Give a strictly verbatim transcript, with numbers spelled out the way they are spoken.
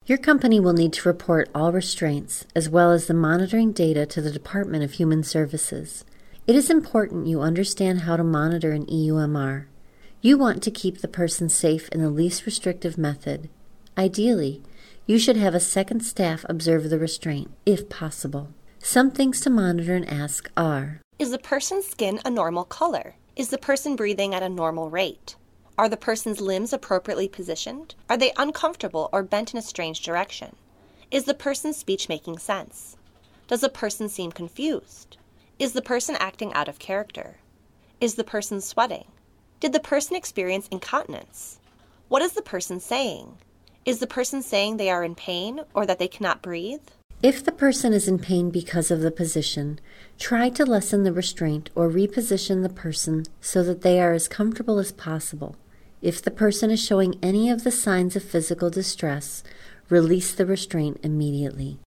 Your company will need to report all restraints, as well as the monitoring data to the Department of Human Services. It is important you understand how to monitor an E U M R. You want to keep the person safe in the least restrictive method. Ideally, you should have a second staff observe the restraint, if possible. Some things to monitor and ask are: is the person's skin a normal color? Is the person breathing at a normal rate? Are the person's limbs appropriately positioned? Are they uncomfortable or bent in a strange direction? Is the person's speech making sense? Does the person seem confused? Is the person acting out of character? Is the person sweating? Did the person experience incontinence? What is the person saying? Is the person saying they are in pain or that they cannot breathe? If the person is in pain because of the position, try to lessen the restraint or reposition the person so that they are as comfortable as possible. If the person is showing any of the signs of physical distress, release the restraint immediately.